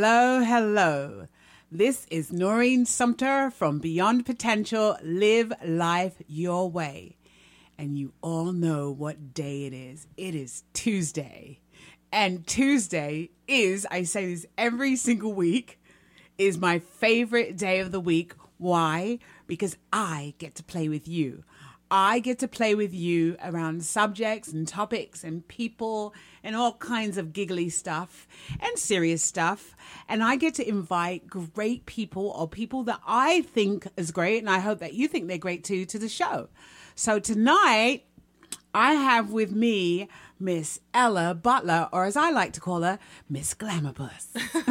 Hello, hello. This is Noreen Sumter from Beyond Potential, Live Life Your Way. And you all know what day it is. It is Tuesday. And Tuesday is, I say this every single week, is my favorite day of the week. Why? Because I get to play with you. I get to play with you around subjects and topics and people and all kinds of giggly stuff and serious stuff. And I get to invite great people or people that I think is great, and I hope that you think they're great too, to the show. So tonight, I have with me Miss Ella Butler, or as I like to call her, Miss Glamourpuss.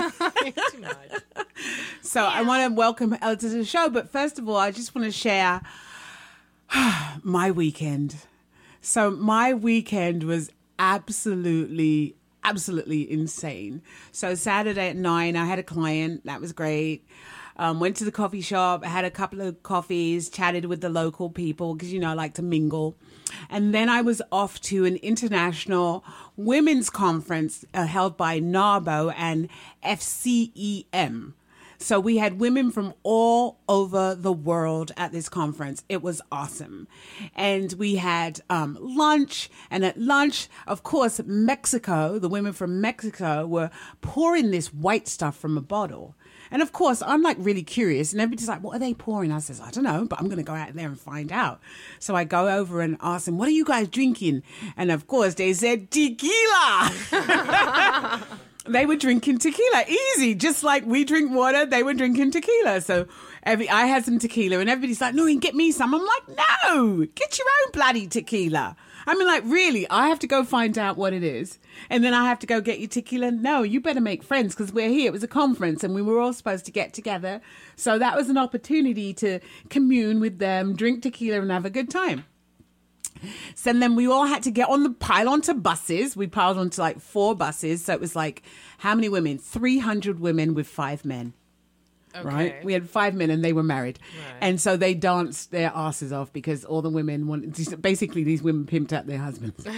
So yeah. I want to welcome Ella to the show, but first of all, I just want to share my weekend. So my weekend was absolutely insane. So Saturday at 9, I had a client. That was great. Went to the coffee shop, had a couple of coffees, chatted with the local people because, you know, I like to mingle. And then I was off to an international women's conference held by NARBO and FCEM. So we had women from all over the world at this conference. It was awesome. And we had lunch. And at lunch, of course, Mexico, the women from Mexico were pouring this white stuff from a bottle. And of course, I'm like really curious. And everybody's like, what are they pouring? I says, I don't know, but I'm going to go out there and find out. So I go over and ask them, what are you guys drinking? And of course, they said tequila. They were drinking tequila, easy, just like we drink water. They were drinking tequila. So I had some tequila, and everybody's like, "Noreen, get me some." I'm like, "No, get your own bloody tequila." I mean, like, really, I have to go find out what it is, and then I have to go get your tequila. No, you better make friends because we're here. It was a conference, and we were all supposed to get together. So that was an opportunity to commune with them, drink tequila, and have a good time. So then we all had to pile onto buses. We piled onto like 4 buses. So it was like, how many women? 300 women with 5 men. Okay. Right? We had 5 men and they were married. Right. And so they danced their asses off because all the women wanted, basically these women pimped out their husbands.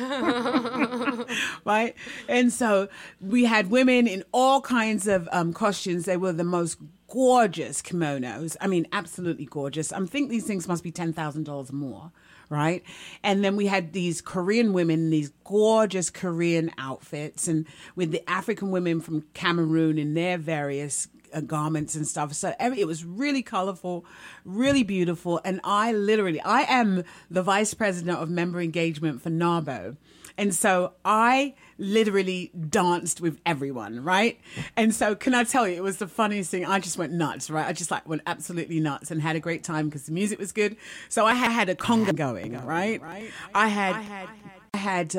Right? And so we had women in all kinds of costumes. They were the most gorgeous kimonos. I mean, absolutely gorgeous. I think these things must be $10,000 more. Right. And then we had these Korean women in these gorgeous Korean outfits, and with the African women from Cameroon in their various garments and stuff. So it was really colorful, really beautiful. And I am the vice president of member engagement for NARBO. And so I literally danced with everyone, right? And so can I tell you, it was the funniest thing. I just went nuts, right? I just went absolutely nuts and had a great time because the music was good. So I had a conga going, right? I had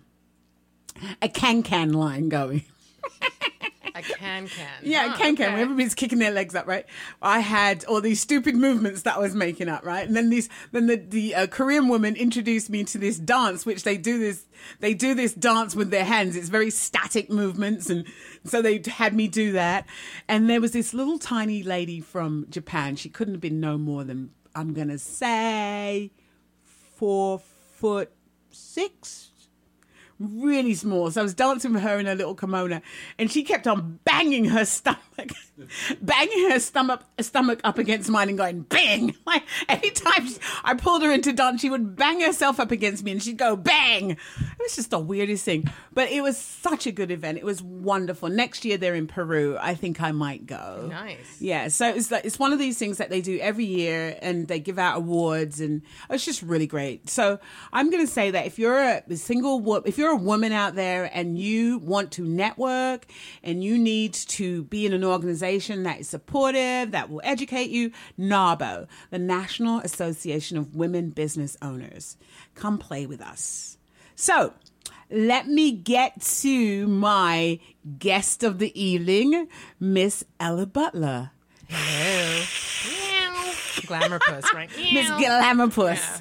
a can line going. A can. Yeah, a can. Okay. Everybody's kicking their legs up, right? I had all these stupid movements that I was making up, right? And then the Korean woman introduced me to this dance, which they do this dance with their hands. It's very static movements, and so they had me do that. And there was this little tiny lady from Japan. She couldn't have been no more than, I'm gonna say, 4'6". Really small. So I was dancing with her in her little kimono, and she kept on banging her stomach up against mine and going bang. Like every time I pulled her into dance, she would bang herself up against me and she'd go bang. It was just the weirdest thing, but it was such a good event. It was wonderful. Next year they're in Peru. I think I might go. Nice. Yeah. So it's one of these things that they do every year, and they give out awards, and it's just really great. So I'm going to say that if you're a woman out there and you want to network and you need to be in an organization that is supportive, that will educate you, NARBO, the National Association of Women Business Owners. Come play with us. So let me get to my guest of the evening, Miss Ella Butler. Hello. Glamourpuss, right? Miss Glamourpuss. Yeah.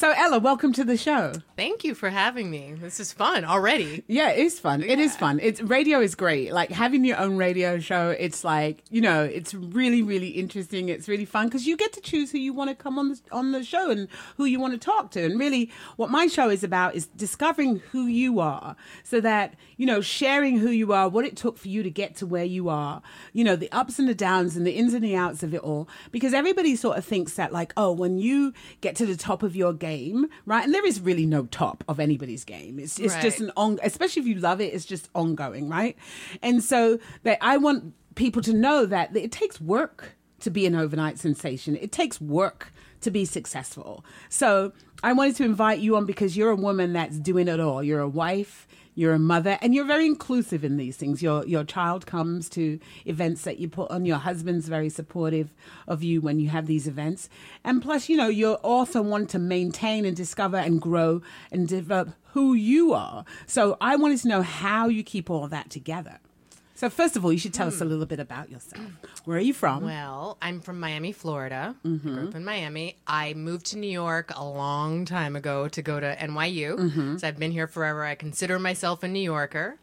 So Ella, welcome to the show. Thank you for having me. This is fun already. Yeah, it is fun. It is fun. Radio is great. Like having your own radio show, it's like, it's really, really interesting. It's really fun because you get to choose who you want to come on the show and who you want to talk to. And really what my show is about is discovering who you are so that, sharing who you are, what it took for you to get to where you are, the ups and the downs and the ins and the outs of it all. Because everybody sort of thinks that like, oh, when you get to the top of your game, right? And there is really no top of anybody's game. It's Right. just especially if you love it, it's just ongoing, right? And so that I want people to know that it takes work to be an overnight sensation. It takes work to be successful. So I wanted to invite you on because you're a woman that's doing it all. You're a wife, you're a mother, and you're very inclusive in these things. Your child comes to events that you put on. Your husband's very supportive of you when you have these events. And plus, you also want to maintain and discover and grow and develop who you are. So I wanted to know how you keep all of that together. So first of all, you should tell us a little bit about yourself. Where are you from? Well, I'm from Miami, Florida. Grew up in Miami. I moved to New York a long time ago to go to NYU. So I've been here forever. I consider myself a New Yorker.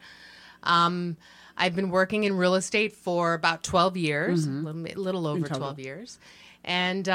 I've been working in real estate for about 12 years, a little over 12 years. And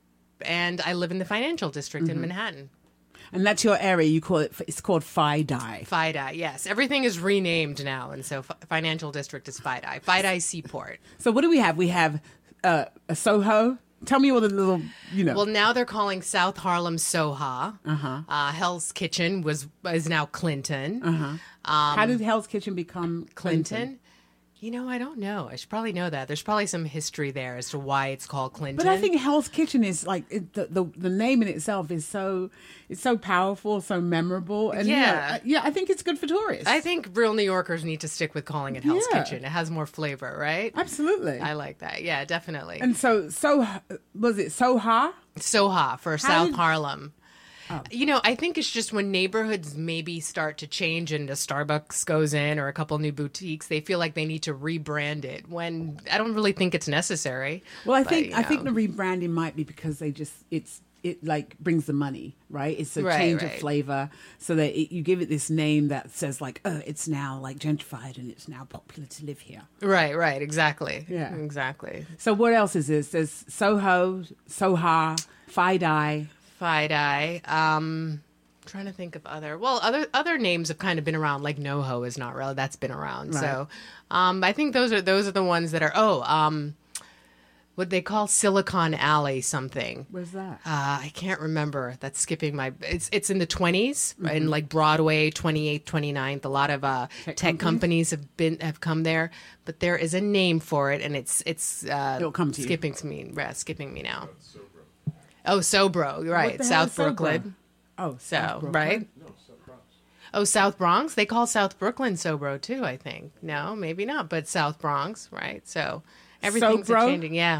I live in the financial district in Manhattan. And that's your area. It's called FiDi. FiDi, yes. Everything is renamed now, and so financial district is FiDi. FiDi Seaport. So what do we have? We have a Soho. Tell me all the little, Well, now they're calling South Harlem Soha. Hell's Kitchen is now Clinton. How did Hell's Kitchen become Clinton? I don't know. I should probably know that. There's probably some history there as to why it's called Clinton. But I think Hell's Kitchen is like the name in itself is so powerful, so memorable, and I think it's good for tourists. I think real New Yorkers need to stick with calling it Hell's Kitchen. It has more flavor, right? Absolutely. I like that. Yeah, definitely. And so was it Soha? Soha for South Harlem. Oh. I think it's just when neighborhoods maybe start to change and a Starbucks goes in or a couple new boutiques, they feel like they need to rebrand it when I don't really think it's necessary. Well, I think the rebranding might be because it like brings the money, right? It's a change of flavor so that you give it this name that says like, oh, it's now like gentrified and it's now popular to live here. Right. Exactly. Yeah. Exactly. So what else is this? There's Soho, Soha, FiDi. FiDi. Trying to think of other names have kind of been around. Like NoHo is not really, that's been around. Right. So, I think those are the ones that are. What they call Silicon Alley something. Where's that? I can't remember. That's skipping my. It's in the 20s in like Broadway, 28th, 29th. A lot of tech companies have come there, but there is a name for it, and it's it'll come to skipping me now. Oh, Sobro, right. South Brooklyn. Oh, South Brooklyn? Right? No, South Bronx. Oh, South Bronx? They call South Brooklyn Sobro, too, I think. No, maybe not, but South Bronx, right? So everything's changing. Yeah.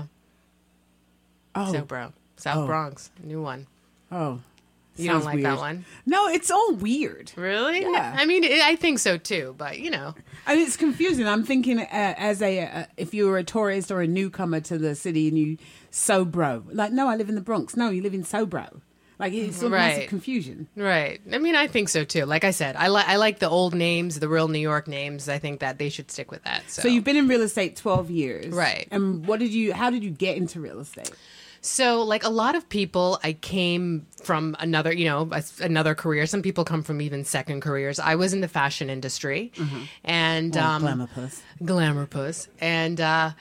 Oh. Sobro. South Bronx. New one. Oh. You don't like weird. That one? No, it's all weird. Really? Yeah. I mean, I think so, too, but, I mean, it's confusing. I'm thinking as if you were a tourist or a newcomer to the city and you Sobro. Like, no, I live in the Bronx. No, you live in Sobro. Like, it's all massive confusion. Right. I mean, I think so, too. Like I said, I like the old names, the real New York names. I think that they should stick with that. So you've been in real estate 12 years. Right. And how did you get into real estate? So, like a lot of people, I came from another career. Some people come from even second careers. I was in the fashion industry, and glamour puss, and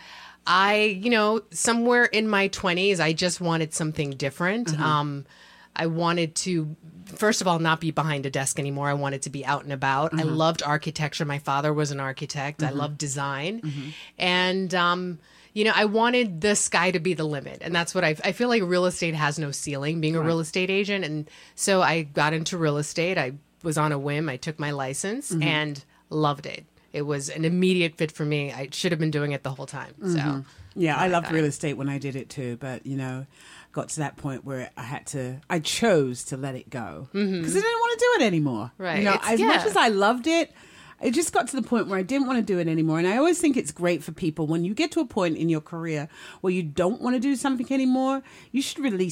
I, somewhere in my 20s, I just wanted something different. I wanted to, first of all, not be behind a desk anymore. I wanted to be out and about. I loved architecture. My father was an architect. I loved design, and I wanted the sky to be the limit. And that's what I feel like real estate has no ceiling, being a real estate agent. And so I got into real estate. I was on a whim. I took my license and loved it. It was an immediate fit for me. I should have been doing it the whole time. So yeah, I loved real estate when I did it too. But, got to that point where I chose to let it go because I didn't want to do it anymore. Right. As much as I loved it, it just got to the point where I didn't want to do it anymore. And I always think it's great for people when you get to a point in your career where you don't want to do something anymore, you should release it.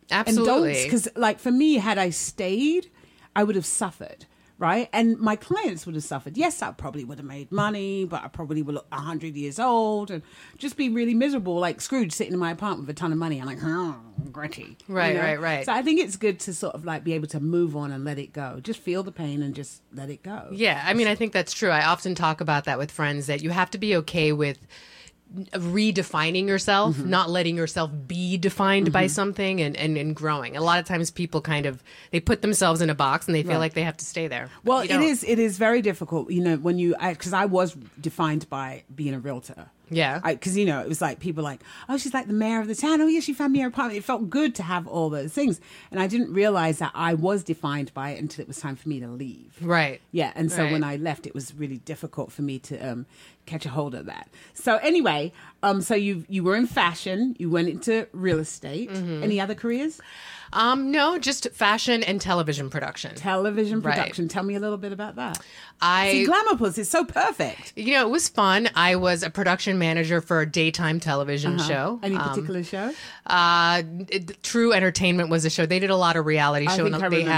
Absolutely. Because, like, for me, had I stayed, I would have suffered, right? And my clients would have suffered. Yes, I probably would have made money, but I probably would look 100 years old and just be really miserable, like Scrooge sitting in my apartment with a ton of money. I'm like, oh, gritty. Right, right. So I think it's good to sort of like be able to move on and let it go. Just feel the pain and just let it go. Yeah, I mean, I think that's true. I often talk about that with friends, that you have to be okay with redefining yourself, not letting yourself be defined by something, and growing. A lot of times people they put themselves in a box and they feel like they have to stay there. Well, it is very difficult, when because I was defined by being a realtor. Yeah. Because, it was like people like, oh, she's like the mayor of the town. Oh, yeah, she found me her apartment. It felt good to have all those things. And I didn't realize that I was defined by it until it was time for me to leave. Right. Yeah. And so when I left, it was really difficult for me to catch a hold of that. So anyway, so you were in fashion. You went into real estate. Any other careers? No, just fashion and television production. Television production. Right. Tell me a little bit about that. See, Glamourpuss is so perfect. It was fun. I was a production manager for a daytime television show. Any particular show? True Entertainment was a show. They did a lot of reality show.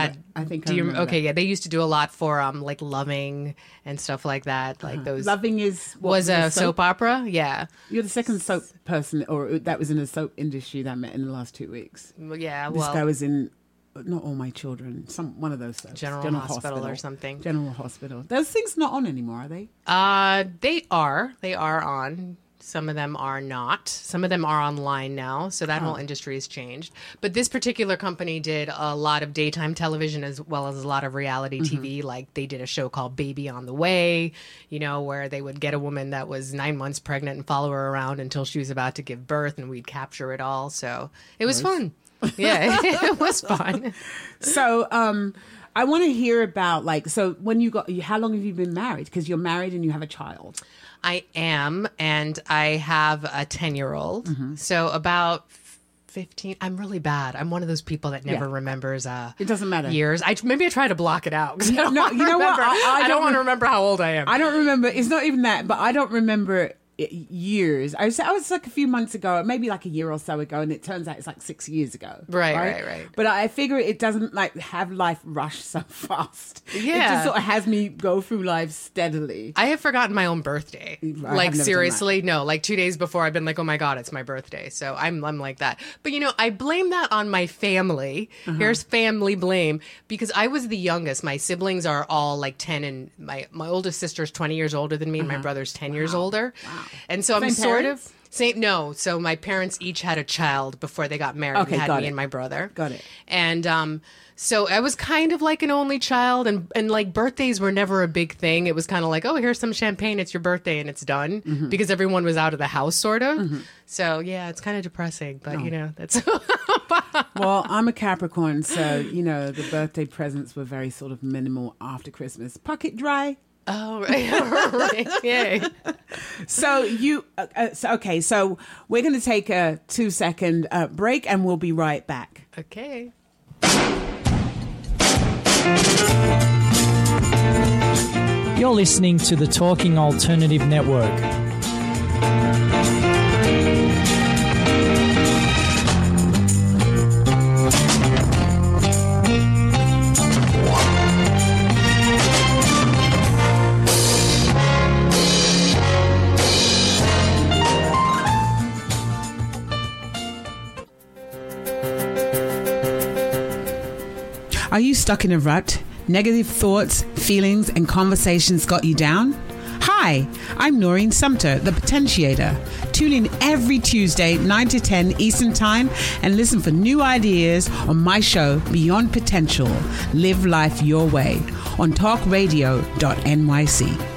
I think I remember. Okay, yeah. They used to do a lot for like Loving and stuff like that. Like those. Loving was a soap opera. Yeah. You're the second soap person, or that was in the soap industry that I met in the last 2 weeks. Yeah. This guy was in Not All My Children, one of those soaps. General Hospital or something. General Hospital. Those things not on anymore, are they? They are. They are on. Some of them are not. Some of them are online now. So that whole industry has changed. But this particular company did a lot of daytime television as well as a lot of reality TV. Like they did a show called Baby on the Way, where they would get a woman that was 9 months pregnant and follow her around until she was about to give birth, and we'd capture it all. So it was fun. Yeah, it was fun. So I want to hear about when how long have you been married? Because you're married and you have a child. I am, and I have a 10-year-old. So about 15. I'm really bad. I'm one of those people that never remembers. It doesn't matter. Years. Maybe I try to block it out. No, you know what? I don't want to remember how old I am. I don't remember. It's not even that, but I don't remember years. I was like a few months ago, maybe like a year or so ago, and it turns out it's like 6 years ago. Right. But I figure it doesn't have life rush so fast. Yeah. It just sort of has me go through life steadily. I have forgotten my own birthday. Like seriously, no. Like 2 days before, I've been like, oh my God, it's my birthday. So I'm like that. But I blame that on my family. Here's family blame, because I was the youngest. My siblings are all like 10, and my oldest sister's 20 years older than me, and my brother's 10 years older. Wow. And so I'm sort of no. So my parents each had a child before they got married. Okay, and had got me it. and my brother. Got it. And so I was kind of like an only child, and like birthdays were never a big thing. It was kind of like, oh, here's some champagne, it's your birthday, and it's done, because everyone was out of the house, sort of. So yeah, it's kind of depressing, but that's. Well, I'm a Capricorn, so the birthday presents were very sort of minimal after Christmas. Pocket dry. Oh, right. Yay. So so we're going to take a 2-second break, and we'll be right back. Okay. You're listening to the Talking Alternative Network. Are you stuck in a rut? Negative thoughts, feelings, and conversations got you down? Hi, I'm Noreen Sumter, the Potentiator. Tune in every Tuesday, 9 to 10 Eastern Time, and listen for new ideas on my show, Beyond Potential. Live life your way on talkradio.nyc.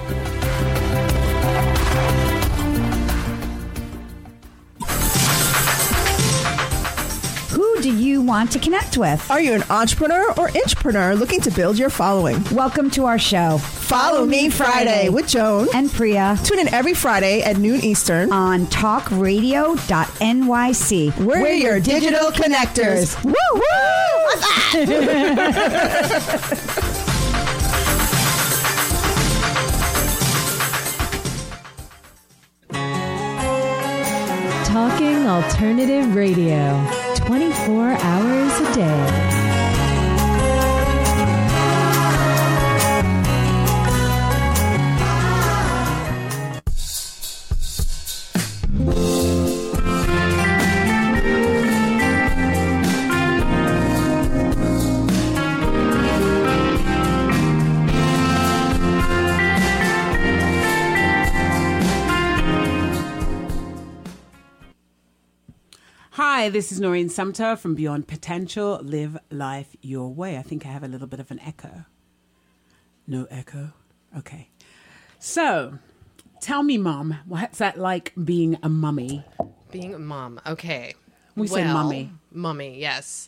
Who do you want to connect with? Are you an entrepreneur or intrapreneur looking to build your following? Welcome to our show, Follow Me Friday with Joan and Priya. Tune in every Friday at noon Eastern on talkradio.nyc. We're your digital connectors. Woo woo! Talking Alternative Radio. 24 hours a day. Hi, this is Noreen Sumter from Beyond Potential. Live life your way. I think I have a little bit of an echo. No echo? Okay. So, tell me, Mom, what's that like being a mummy? Being a mom. Okay. We say mummy. Mummy, yes.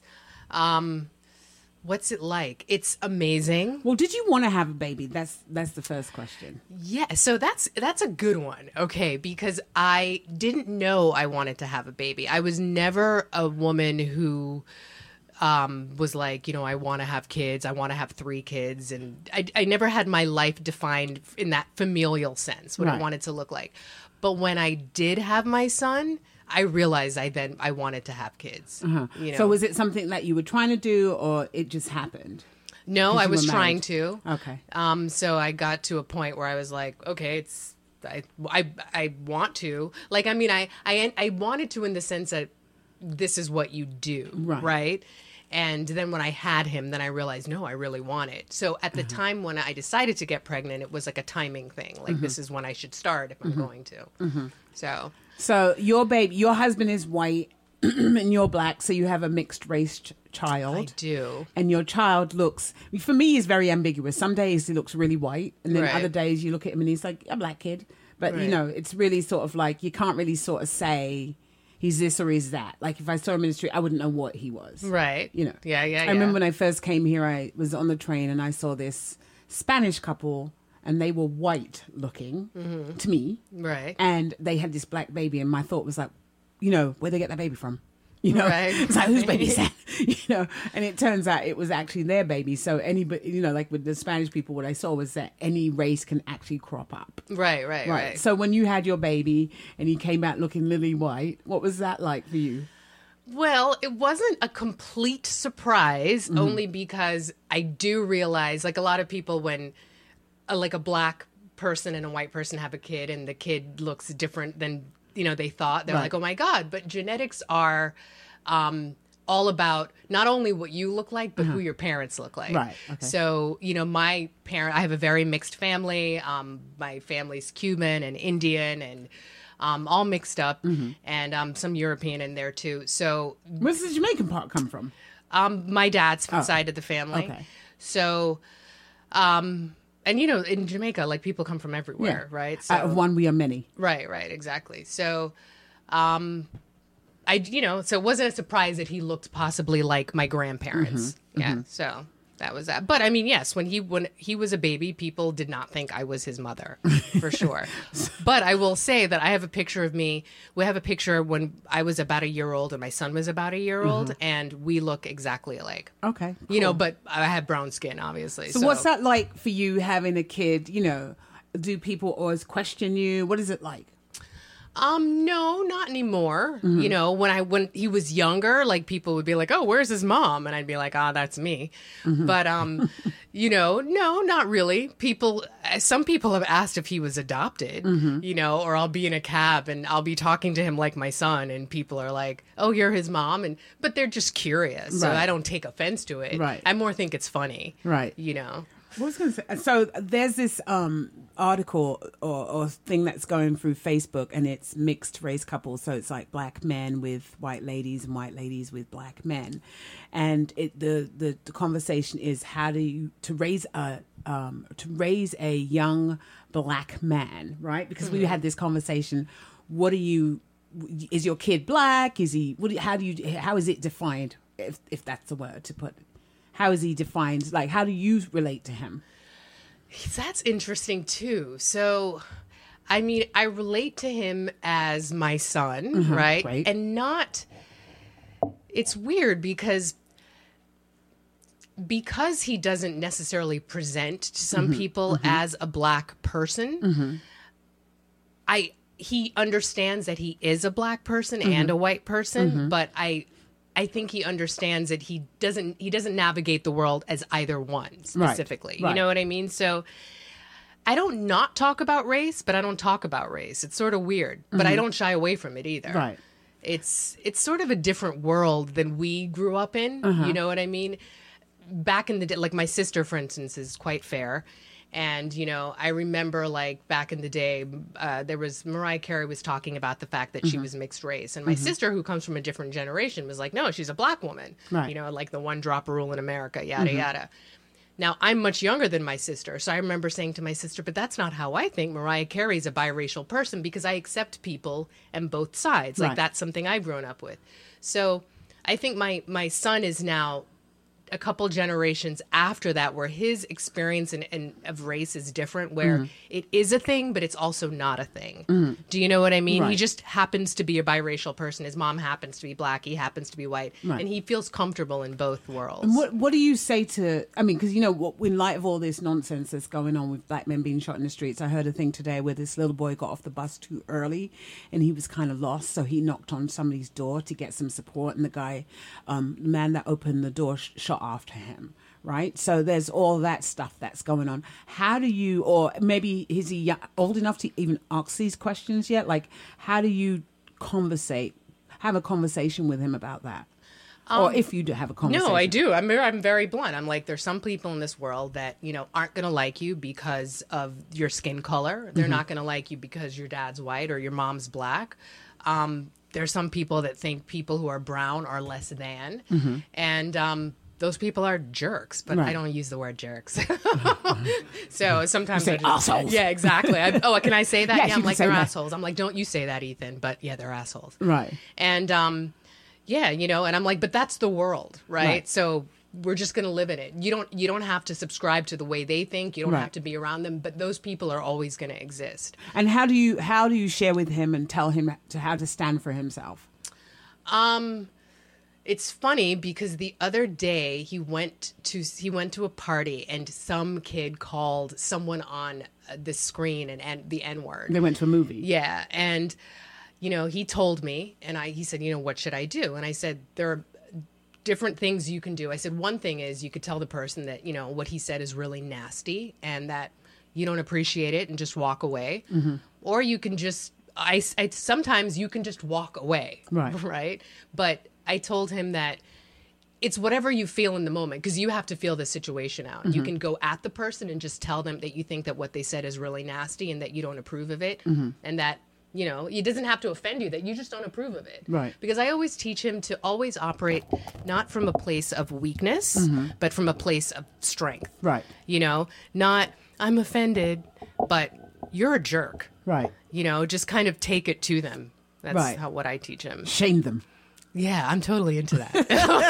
What's it like? It's amazing. Well, did you want to have a baby? That's the first question. Yeah, so that's a good one. Okay, because I didn't know I wanted to have a baby. I was never a woman who was like, I want to have kids. I want to have 3 kids. And I never had my life defined in that familial sense, what Right. it wanted to look like. But when I did have my son, I realized I wanted to have kids. So was it something that you were trying to do or it just happened? No, 'Cause I you was were trying married. to. Okay. So I got to a point where I was like, okay, I want to. Like, I mean, I wanted to in the sense that this is what you do, right? And then when I had him, then I realized, no, I really want it. So at the time when I decided to get pregnant, it was like a timing thing. Like, this is when I should start if I'm going to. So your husband is white and you're black, so you have a mixed race child. I do. And your child looks, for me, he's very ambiguous. Some days he looks really white, and then Right. other days you look at him and he's like a black kid. But, Right. it's really sort of like, you can't really sort of say he's this or he's that. Like, if I saw him in the street, I wouldn't know what he was. Right. Yeah. Yeah. I remember when I first came here, I was on the train and I saw this Spanish couple, and they were white looking to me. Right. And they had this black baby, and my thought was like, where'd they get that baby from? Right. It's like, whose baby is that? And it turns out it was actually their baby. So anybody, like with the Spanish people, what I saw was that any race can actually crop up. Right. So when you had your baby and he came out looking lily white, what was that like for you? Well, it wasn't a complete surprise, only because I do realize, like a lot of people, when like a black person and a white person have a kid and the kid looks different than, they thought, they're Right. like, oh my God. But genetics are all about not only what you look like, but who your parents look like. Right, okay. So, my I have a very mixed family. My family's Cuban and Indian and all mixed up, and some European in there too. So Where's the Jamaican part come from? my dad's side of the family. Okay. So, and in Jamaica, like people come from everywhere, right? So, Out of one, we are many. right, exactly. So, so it wasn't a surprise that he looked possibly like my grandparents. Yeah. So that was that. But I mean, yes, when he was a baby, people did not think I was his mother, for sure. But I will say that I have a picture of me. We have a picture when I was about a year old and my son was about a year old, and we look exactly alike. Okay. But I have brown skin, obviously. So what's that like for you having a kid? Do people always question you? What is it like? No, not anymore. When he was younger, like people would be like, "Oh, where's his mom?" And I'd be like, "Ah, that's me." But no, not really. Some people have asked if he was adopted, or I'll be in a cab and I'll be talking to him like my son, and people are like, "Oh, you're his mom," but they're just curious, so Right. I don't take offense to it. Right. I more think it's funny, Right. What was going to say? So there's this article or thing that's going through Facebook, and it's mixed race couples. So it's like black men with white ladies and white ladies with black men, and the conversation is how to raise a young black man, right? Because we had this conversation. Is your kid black? Is he? How is it defined? If that's the word to put it. How is he defined? Like, how do you relate to him? That's interesting too. So, I mean, I relate to him as my son, right? Right. And it's weird because he doesn't necessarily present to some people as a black person. He understands that he is a black person and a white person, but I think he understands that he doesn't navigate the world as either one specifically. Right. You know what I mean? So I don't not talk about race, but I don't talk about race. It's sort of weird, but I don't shy away from it either. Right. It's sort of a different world than we grew up in. You know what I mean? Back in the day, like my sister, for instance, is quite fair. And, you know, I remember like back in the day, there was Mariah Carey was talking about the fact that she was mixed race. And my sister, who comes from a different generation, was like, no, she's a black woman. Right. You know, like the one drop rule in America, yada, yada. Now, I'm much younger than my sister. So I remember saying to my sister, but that's not how I think. Mariah Carey's a biracial person because I accept people and both sides. Like that's something I've grown up with. So I think my son is now a couple generations after that where his experience and of race is different, where it is a thing, but it's also not a thing. Do you know what I mean? Right. He just happens to be a biracial person. His mom happens to be black. He happens to be white. Right. And he feels comfortable in both worlds. And what do you say to, I mean, because, you know, in light of all this nonsense that's going on with black men being shot in the streets, I heard a thing today where this little boy got off the bus too early and he was kind of lost. So he knocked on somebody's door to get some support. And the guy, the man that opened the door shot after him. Right. So there's all that stuff that's going on. How do you, or maybe is he old enough to even ask these questions yet? Like, how do you have a conversation with him about that? Or if you do have a conversation. No, I do. I'm very blunt. I'm like, there's some people in this world that, you know, aren't going to like you because of your skin color. They're not going to like you because your dad's white or your mom's black. There's some people that think people who are brown are less than. And those people are jerks, but I don't use the word jerks. So sometimes you say assholes. Yeah, exactly. Can I say that? Yes, yeah, you I'm can like, say they're that. assholes. I'm like, don't you say that, Ethan. But yeah, they're assholes. Right. And yeah, you know, and I'm like, but that's the world, right? So we're just going to live in it. You don't have to subscribe to the way they think. You don't have to be around them, but those people are always going to exist. And how do you share with him and tell him how to stand for himself? It's funny because the other day he went to a party and some kid called someone on the screen and the N-word. They went to a movie. Yeah, and you know, he told me, and he said, you know, what should I do? And I said, there are different things you can do. I said, one thing is you could tell the person that, you know, what he said is really nasty and that you don't appreciate it and just walk away. Or you can just, sometimes you can just walk away. Right. But I told him that it's whatever you feel in the moment, because you have to feel the situation out. You can go at the person and just tell them that you think that what they said is really nasty and that you don't approve of it. And that, you know, it doesn't have to offend you, that you just don't approve of it. Right. Because I always teach him to always operate not from a place of weakness, but from a place of strength. Right. You know, not, I'm offended, but you're a jerk. Right. You know, just kind of take it to them. That's Right. what I teach him. Shame them. Yeah, I'm totally into that.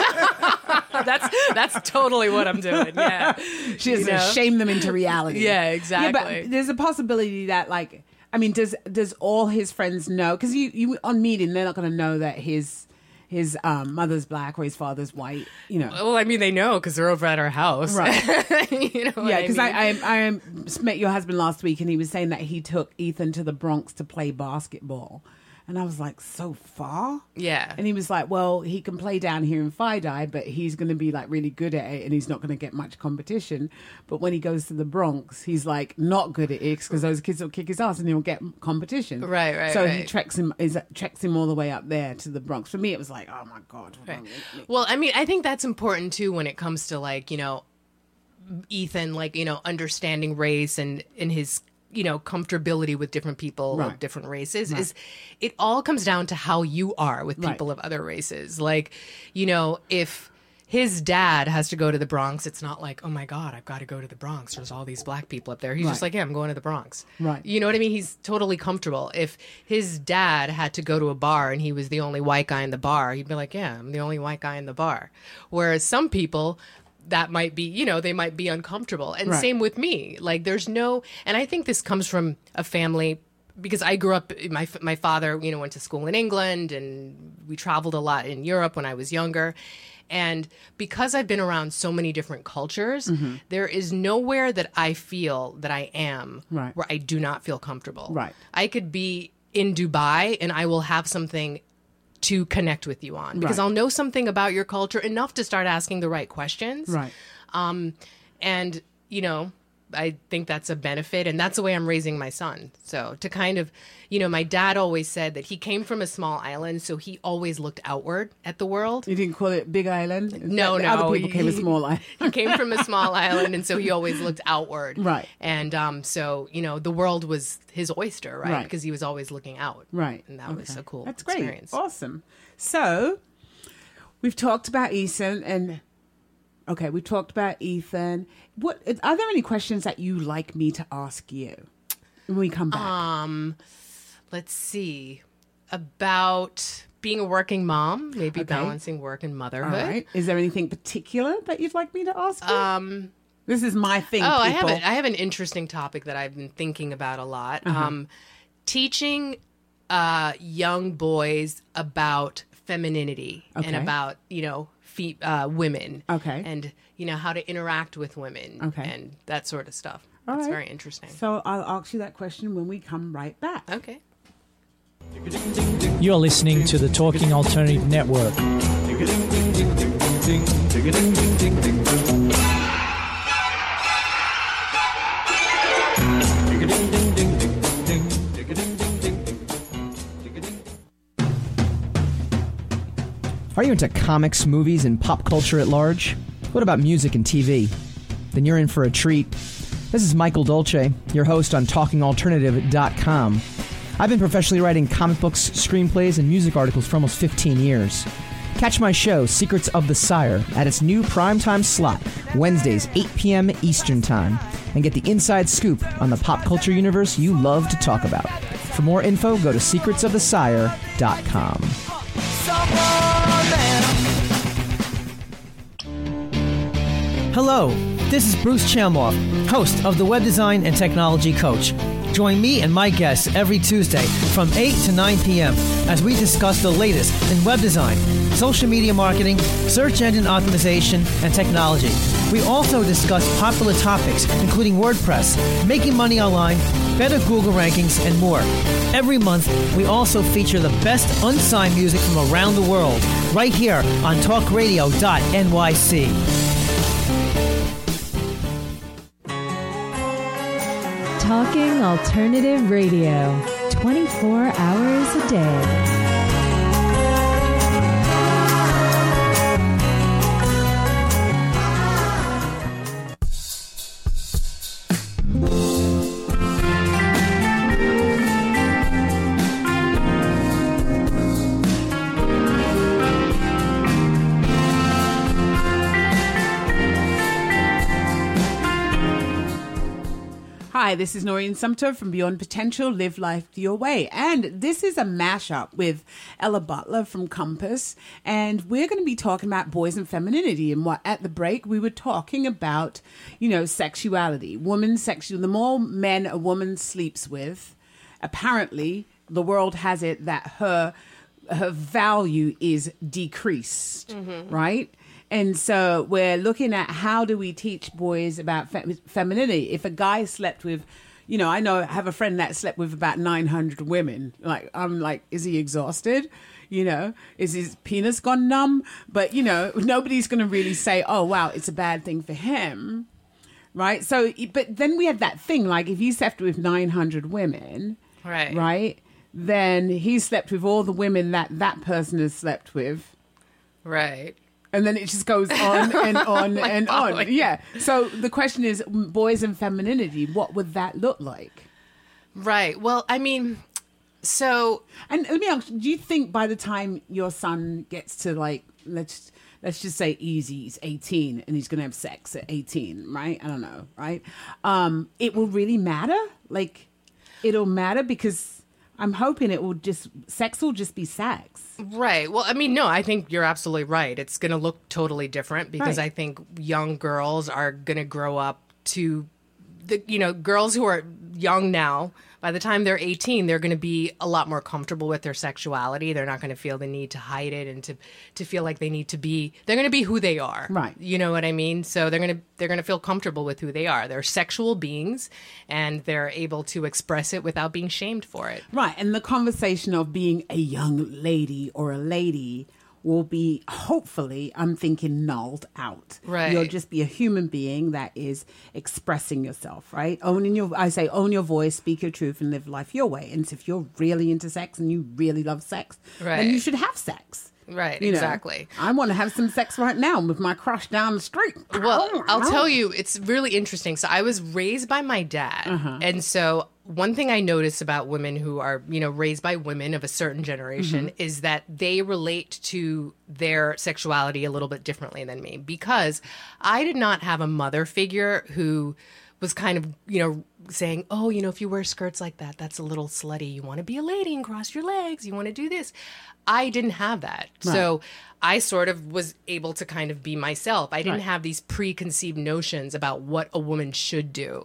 That's totally what I'm doing. Yeah. She has to shame them into reality. Yeah, exactly. Yeah, but there's a possibility that, like, I mean, does all his friends know? Because you on meeting, they're not going to know that his mother's black or his father's white. You know. Well, I mean, they know because they're over at our house. Right. You know. Yeah, because I mean? I met your husband last week, and he was saying that he took Ethan to the Bronx to play basketball. And I was like, so far? Yeah. And he was like, well, he can play down here in FIDI, but he's going to be like really good at it and he's not going to get much competition. But when he goes to the Bronx, he's like not good at it because those kids will kick his ass and he'll get competition. Right. So he treks him all the way up there to the Bronx. For me, it was like, oh my God. Right. Well, I mean, I think that's important too when it comes to, like, you know, Ethan, like, you know, understanding race and his, you know, comfortability with different people of different races. Is it all comes down to how you are with people of other races. Like, you know, if his dad has to go to the Bronx, it's not like, oh my God, I've got to go to the Bronx. There's all these black people up there. He's just like, yeah, I'm going to the Bronx. Right. You know what I mean? He's totally comfortable. If his dad had to go to a bar and he was the only white guy in the bar, he'd be like, yeah, I'm the only white guy in the bar. Whereas some people, that might be, you know, they might be uncomfortable. And same with me. Like, there's no, and I think this comes from a family, because I grew up, my father, you know, went to school in England and we traveled a lot in Europe when I was younger. And because I've been around so many different cultures, there is nowhere that I feel that I am where I do not feel comfortable. Right. I could be in Dubai and I will have something to connect with you on, because Right. I'll know something about your culture enough to start asking the right questions. Right. And, I think that's a benefit, and that's the way I'm raising my son. So to kind of, my dad always said that he came from a small island, so he always looked outward at the world. You didn't call it Big Island? No. Other people came a small island. He came from a small island, and so he always looked outward. Right. And so, the world was his oyster, right? Right. Because he was always looking out. Right. And that was a cool That's great. experience. Awesome. So we've talked about Ethan we've talked about Ethan. What are there any questions that you like me to ask you when we come back? Let's see. About being a working mom, maybe balancing work and All motherhood. right. Is there anything particular that you'd like me to ask you? This is my thing. Oh, people. I have an interesting topic that I've been thinking about a lot. Teaching young boys about femininity and Okay. about, women. Okay. And, how to interact with women. Okay. And that sort of stuff. All It's right. very interesting. So I'll ask you that question when we come right back. Okay. You're listening to the Talking Alternative Network. Are you into comics, movies, and pop culture at large? What about music and TV? Then you're in for a treat. This is Michael Dolce, your host on TalkingAlternative.com. I've been professionally writing comic books, screenplays, and music articles for almost 15 years. Catch my show, Secrets of the Sire, at its new primetime slot, Wednesdays, 8 p.m. Eastern Time, and get the inside scoop on the pop culture universe you love to talk about. For more info, go to secretsofthesire.com. Hello, this is Bruce Chamoff, host of the Web Design and Technology Coach. Join me and my guests every Tuesday from 8 to 9 p.m. as we discuss the latest in web design, social media marketing, search engine optimization, and technology. We also discuss popular topics, including WordPress, making money online, better Google rankings, and more. Every month, we also feature the best unsigned music from around the world, right here on talkradio.nyc. Talking Alternative Radio, 24 hours a day. Hi, this is Noreen Sumter from Beyond Potential, Live Life Your Way. And this is a mashup with Ella Butler from Compass. And we're going to be talking about boys and femininity. And at the break, we were talking about, sexuality, women's sexual. The more men a woman sleeps with, apparently, the world has it that her value is decreased, right? And so we're looking at how do we teach boys about femininity. If a guy slept with, I have a friend that slept with about 900 women. I'm like, is he exhausted? Is his penis gone numb? But, nobody's going to really say, oh, wow, it's a bad thing for him. Right. So, but then we have that thing, like if he slept with 900 women, right, then he slept with all the women that person has slept with. Right. And then it just goes on and on and on. Yeah. So the question is, boys and femininity, what would that look like? Right. Well, I mean, so... And let me ask, do you think by the time your son gets to let's just say he's 18 and he's going to have sex at 18, right? I don't know, right? It will really matter? It'll matter because... I'm hoping sex will just be sex. Right. Well, I mean, no, I think you're absolutely right. It's going to look totally different because I think young girls are going to grow up to girls who are young now, by the time they're 18, they're going to be a lot more comfortable with their sexuality. They're not going to feel the need to hide it and to feel like they need to be. They're going to be who they are. Right. You know what I mean? So they're going to feel comfortable with who they are. They're sexual beings, and they're able to express it without being shamed for it. Right. And the conversation of being a young lady or a lady will be, hopefully, I'm thinking, nulled out. Right. You'll just be a human being that is expressing yourself, right? Own your voice, speak your truth, and live life your way. And so if you're really into sex and you really love sex, then you should have sex. Right, You know, exactly. I want to have some sex right now with my crush down the street. Well, I'll tell you, it's really interesting. So I was raised by my dad. And so one thing I notice about women who are, raised by women of a certain generation is that they relate to their sexuality a little bit differently than me, because I did not have a mother figure who was kind of, saying, oh, if you wear skirts like that, that's a little slutty. You want to be a lady and cross your legs. You want to do this. I didn't have that. Right. So I sort of was able to kind of be myself. I didn't have these preconceived notions about what a woman should do.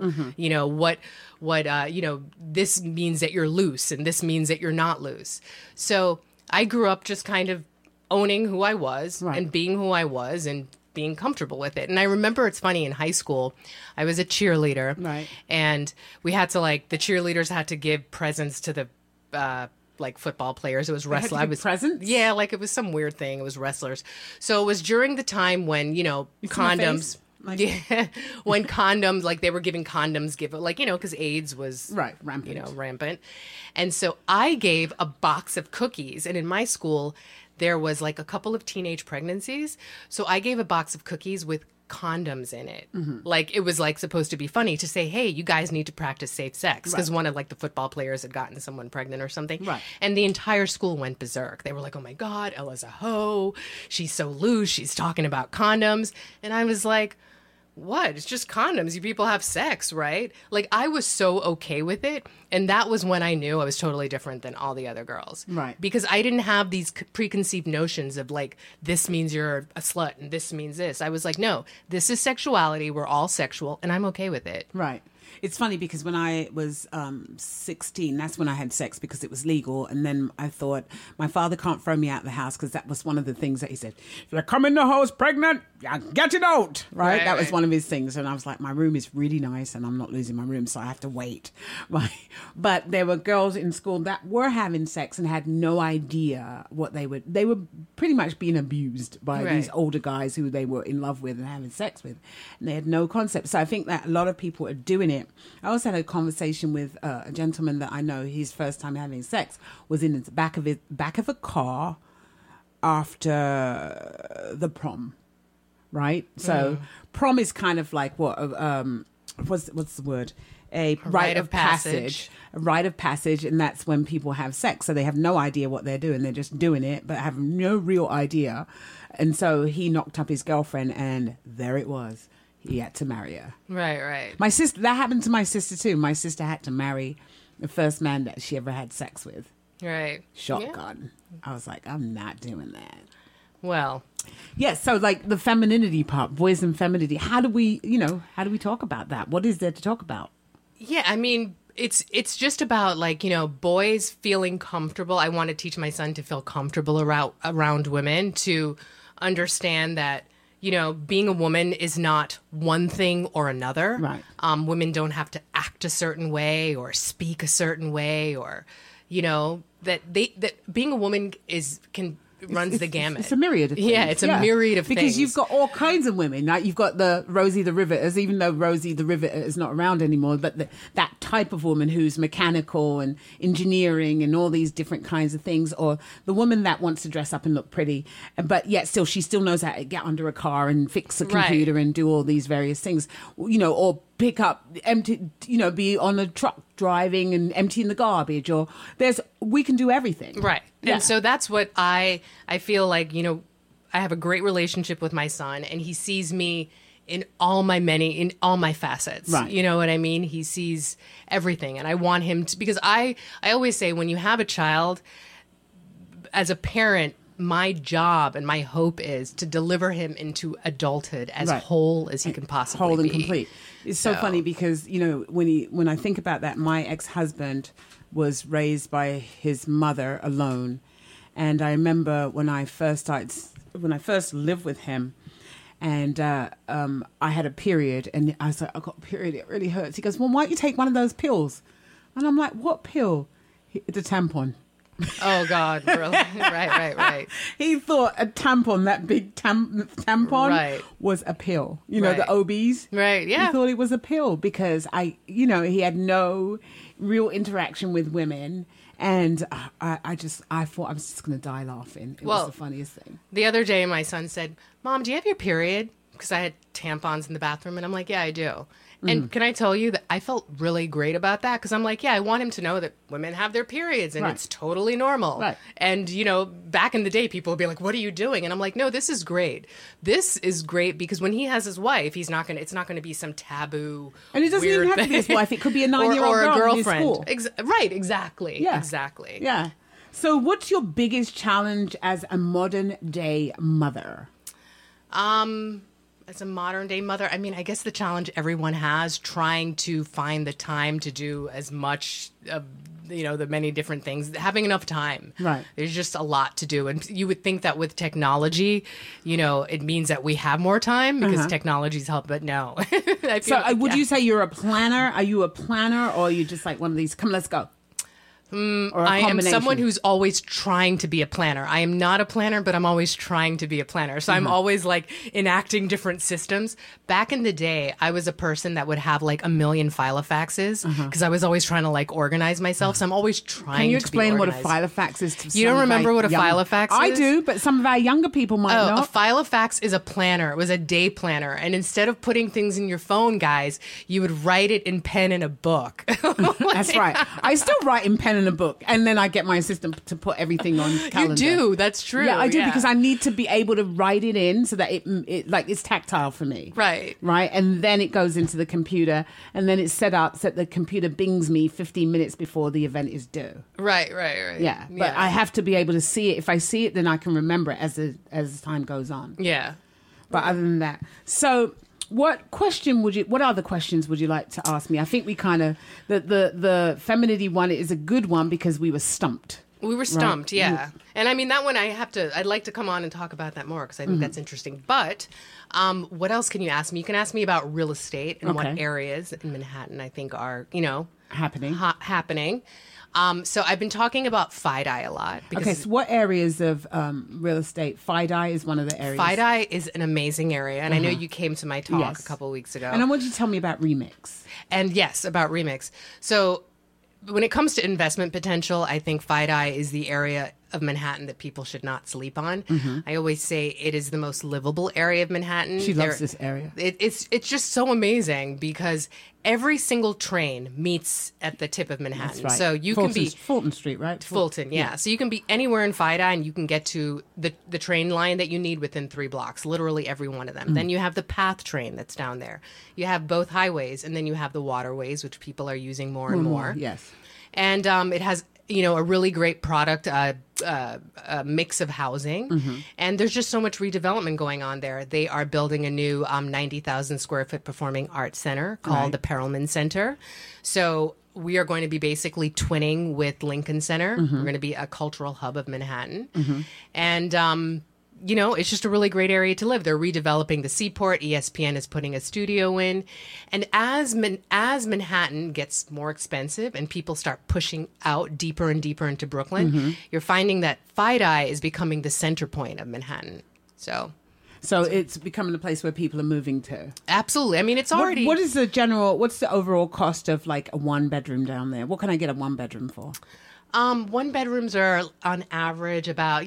This means that you're loose and this means that you're not loose. So I grew up just kind of owning who I was and being who I was and being comfortable with it. And I remember, it's funny, in high school, I was a cheerleader. Right. And we had to, the cheerleaders had to give presents to the, football players. It was wrestlers. Presents? Yeah, it was some weird thing. It was wrestlers. So it was during the time when, condoms. When condoms, they were giving condoms, because AIDS was rampant. Rampant. And so I gave a box of cookies. And in my school, there was a couple of teenage pregnancies. So I gave a box of cookies with condoms in it. It was supposed to be funny to say, hey, you guys need to practice safe sex, because one of the football players had gotten someone pregnant or something. Right. And the entire school went berserk. They were like, oh my God, Ella's a hoe. She's so loose. She's talking about condoms. And I was like, what? It's just condoms. You people have sex, right? I was so okay with it. And that was when I knew I was totally different than all the other girls. Right. Because I didn't have these preconceived notions of this means you're a slut and this means this. I was like, no, this is sexuality. We're all sexual and I'm okay with it. Right. It's funny because when I was 16, that's when I had sex because it was legal. And then I thought, my father can't throw me out of the house, because that was one of the things that he said. If you come in the house pregnant, get it out. Right? That was one of his things. And I was like, my room is really nice and I'm not losing my room, so I have to wait. Right? But there were girls in school that were having sex and had no idea what they were. They were pretty much being abused by these older guys who they were in love with and having sex with. And they had no concept. So I think that a lot of people are doing it. I also had a conversation with a gentleman that I know. His first time having sex was in the back of a car after the prom, right? So prom is kind of like what? What's the word? A rite of passage. A rite of passage, and that's when people have sex. So they have no idea what they're doing. They're just doing it, but have no real idea. And so he knocked up his girlfriend, and there it was. He had to marry her. Right. My sister, that happened to my sister too. My sister had to marry the first man that she ever had sex with. Right. Shotgun. Yeah. I was like, I'm not doing that. Well. Yeah, so the femininity part, boys and femininity. How do we talk about that? What is there to talk about? Yeah, I mean, it's just about boys feeling comfortable. I want to teach my son to feel comfortable around women, to understand that being a woman is not one thing or another. Right. Women don't have to act a certain way or speak a certain way, or, that being a woman runs the gamut. It's a myriad of things. Yeah, it's a myriad of things. Because you've got all kinds of women. Like you've got the Rosie the Riveters, even though Rosie the Riveter is not around anymore, but that type of woman who's mechanical and engineering and all these different kinds of things, or the woman that wants to dress up and look pretty, but yet she still knows how to get under a car and fix a computer and do all these various things, or pick up, empty, be on a truck driving and emptying the garbage, or we can do everything. Right. Yeah. And so that's what I feel like, I have a great relationship with my son, and he sees me in all my facets. Right. You know what I mean? He sees everything, and I want him to, because I always say, when you have a child, as a parent, my job and my hope is to deliver him into adulthood as Right. whole as he can possibly Whole and be. complete. It's so funny because, you know, when I think about that, my ex-husband was raised by his mother alone. And I remember when I first lived with him, and I had a period, and I was like, I got a period, it really hurts. He goes, well, why don't you take one of those pills? And I'm like, what pill? The tampon. Oh God, really? Right. He thought a tampon, that big tampon, Right. was a pill. You know, Right. the OBs. Right, yeah. He thought it was a pill because he had no real interaction with women. And I thought I was just going to die laughing. It was the funniest thing. The other day, my son said, "Mom, do you have your period?" Because I had tampons in the bathroom, and I'm like, "Yeah, I do." And can I tell you that I felt really great about that? Because I'm like, yeah, I want him to know that women have their periods and Right. it's totally normal. Right. And, you know, back in the day, people would be like, what are you doing? And I'm like, no, this is great. This is great because when he has his wife, it's not going to be some taboo. And it doesn't weird even have to be his thing. wife. It could be a 9-year-old or a girl in his girlfriend. school. Right, exactly. Yeah. Exactly. Yeah. So what's your biggest challenge as a modern day mother? As a modern day mother, I mean, I guess the challenge everyone has trying to find the time to do as much of, the many different things, having enough time. Right. There's just a lot to do. And you would think that with technology, it means that we have more time because technology's help, but no. I feel So like, would you say you're a planner? Are you a planner or are you just like one of these, come, let's go? Or a I am combination? someone who's always trying to be a planner. I am not a planner, but I'm always trying to be a planner. So I'm always like enacting different systems. Back in the day, I was a person that would have like a million filofaxes because I was always trying to like organize myself. So I'm always trying Can you to explain be what a organized. filofax is to You don't some of remember our what a young- filofax I is? do, but some of our younger people might Oh, a not. filofax is a planner. It was a day planner. And instead of putting things in your phone, guys, you would write it in pen in a book. That's right. I still write in pen in a book, and then I get my assistant to put everything on calendar. You do. That's true. Yeah, I do because I need to be able to write it in so that it like it's tactile for me. Right. Right. And then it goes into the computer, and then it's set up so that the computer bings me 15 minutes before the event is due. Right. Yeah. But I have to be able to see it. If I see it, then I can remember it as time goes on. Yeah. But other than that, so what other questions would you like to ask me? I think we kind of the femininity one is a good one because we were stumped. We were stumped, yeah. And I mean, that one I'd like to come on and talk about that more because I think that's interesting. But what else can you ask me? You can ask me about real estate and what Okay. areas in Manhattan I think are, Happening. happening. So I've been talking about FIDI a lot. Because Okay, so what areas of real estate? FIDI is one of the areas. FIDI is an amazing area. And I know you came to my talk Yes. a couple of weeks ago. And I want you to tell me about Remix. And yes, about Remix. So when it comes to investment potential, I think FIDI is the area of Manhattan that people should not sleep on. I always say it is the most livable area of Manhattan. She loves this area. It's just so amazing because every single train meets at the tip of Manhattan. That's right. So you can be Fulton Street, right? Fulton, yeah. So you can be anywhere in FIDI and you can get to the train line that you need within 3 blocks, literally every one of them. Then you have the PATH train that's down there. You have both highways, and then you have the waterways, which people are using more and more. Yes. And it has, a really great product, a mix of housing. And there's just so much redevelopment going on there. They are building a new 90,000 square foot performing arts center called the Perelman Center. So we are going to be basically twinning with Lincoln Center. We're going to be a cultural hub of Manhattan. And, it's just a really great area to live. They're redeveloping the Seaport. ESPN is putting a studio in. And as Manhattan gets more expensive and people start pushing out deeper and deeper into Brooklyn, you're finding that FIDI is becoming the center point of Manhattan. So it's becoming a place where people are moving to. absolutely. I mean, it's already... What's the overall cost of like a 1-bedroom down there? What can I get a 1-bedroom for? 1-bedrooms are on average about,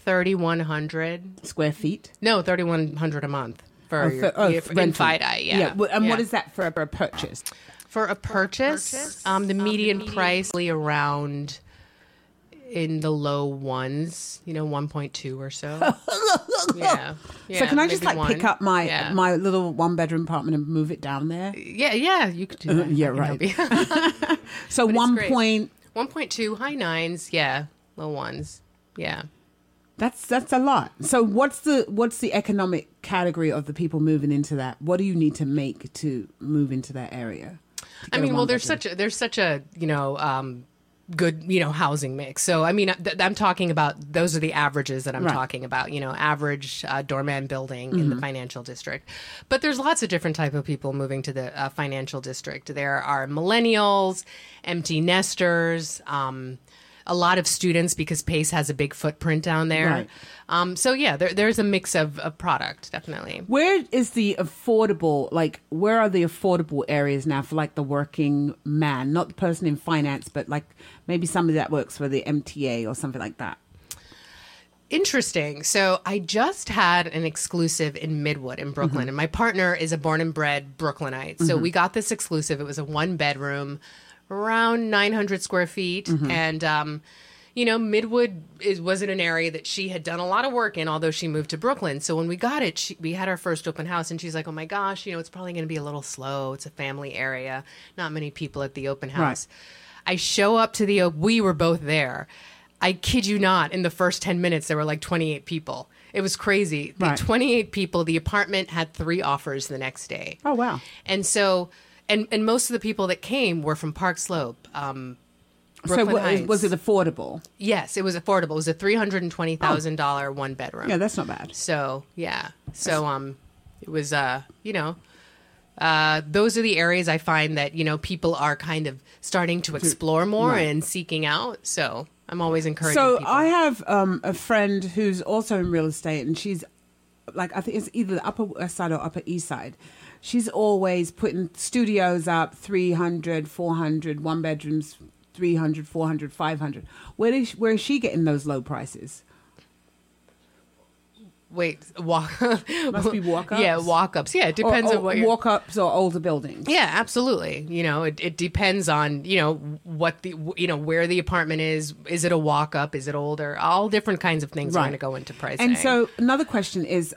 3,100. Square feet? No, 3,100 a month for in rental. FIDI, yeah. And Yeah. what is that for a purchase? For a purchase, the median price is around in the low ones, 1.2 or so. yeah. So can I just maybe like pick one. up my Yeah. my little 1-bedroom apartment and move it down there? Yeah, you could do that. Yeah, I can help right. you. So But it's 1 great. point. 1.2, high 9s, yeah, low 1s, yeah. That's a lot. So what's the economic category of the people moving into that? What do you need to make to move into that area? I mean, well, there's such a good housing mix. So I mean, I'm talking about, those are the averages that I'm talking about. Average doorman building in the financial district. But there's lots of different type of people moving to the financial district. There are millennials, empty nesters. A lot of students, because Pace has a big footprint down there. Right. So yeah, there's a mix of product, definitely. Where are the affordable areas now for like the working man, not the person in finance, but like maybe somebody that works for the MTA or something like that? Interesting. So I just had an exclusive in Midwood in Brooklyn, and my partner is a born and bred Brooklynite. So we got this exclusive. It was a 1-bedroom, around 900 square feet. And, Midwood wasn't an area that she had done a lot of work in, although she moved to Brooklyn. So when we got it, we had our first open house, and she's like, oh my gosh, it's probably going to be a little slow. It's a family area. Not many people at the open house. Right. I show up to we were both there. I kid you not, in the first 10 minutes, there were like 28 people. It was crazy. Right. 28 people. The apartment had 3 offers the next day. Oh, wow. And so... And most of the people that came were from Park Slope, Brooklyn Heights. Was it affordable? Yes, it was affordable. It was a $320,000 1-bedroom. Yeah, that's not bad. So, yeah. So, it was, those are the areas I find that, people are kind of starting to explore more and seeking out. So, I'm always encouraging people. I have a friend who's also in real estate, and she's like, I think it's either the Upper West Side or Upper East Side. She's always putting studios up, 300, 400, 1-bedrooms, 300, 400, 500. Where is she getting those low prices? Wait, must be walk-ups? Yeah, walk-ups. Yeah, it depends on what you're... Walk-ups or older buildings. Yeah, absolutely. It depends on, what where the apartment is. Is it a walk-up? Is it older? All different kinds of things are going to go into pricing. And so another question is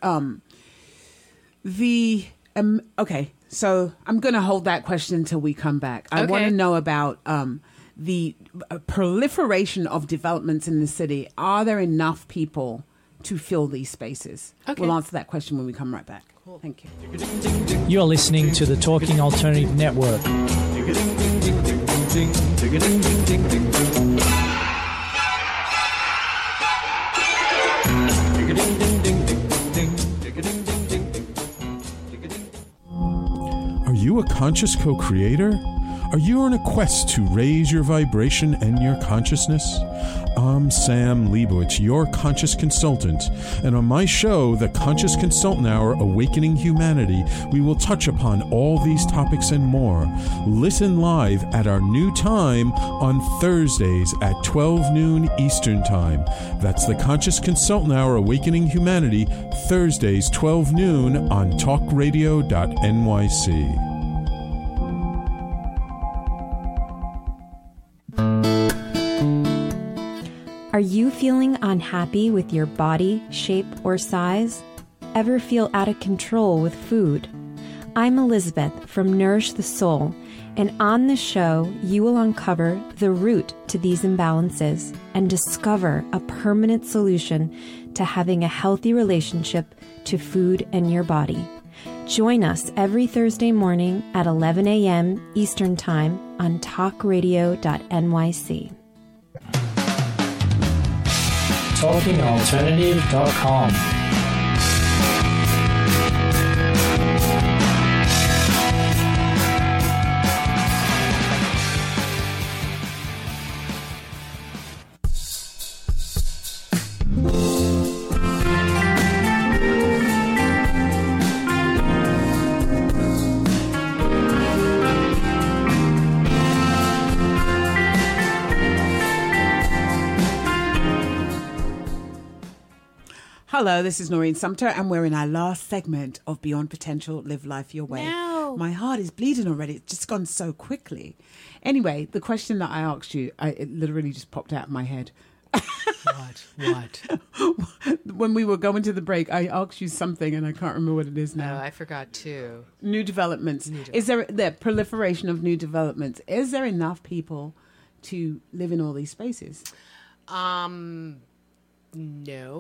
okay, so I'm going to hold that question until we come back. I want to know about the proliferation of developments in the city. Are there enough people to fill these spaces? Okay. We'll answer that question when we come right back. Cool. Thank you. You're listening to the Talking Alternative Network. Are you a conscious co-creator? Are you on a quest to raise your vibration and your consciousness? I'm Sam Leibowitz, your conscious consultant, and on my show, The Conscious Consultant Hour, Awakening Humanity, we will touch upon all these topics and more. Listen live at our new time on Thursdays at 12 noon Eastern Time. That's The Conscious Consultant Hour, Awakening Humanity, Thursdays 12 noon on talkradio.nyc. Are you feeling unhappy with your body, shape, or size? Ever feel out of control with food? I'm Elizabeth from Nourish the Soul, and on this show, you will uncover the root to these imbalances and discover a permanent solution to having a healthy relationship to food and your body. Join us every Thursday morning at 11 a.m. Eastern Time on talkradio.nyc. TalkingAlternative.com. Hello, this is Noreen Sumter, and we're in our last segment of Beyond Potential, Live Life Your Way. No. My heart is bleeding already. It's just gone so quickly. Anyway, the question that I asked you, it literally just popped out of my head. What? When we were going to the break, I asked you something, and I can't remember what it is now. Oh, I forgot too. New developments. Is there the proliferation of new developments? Is there enough people to live in all these spaces? No.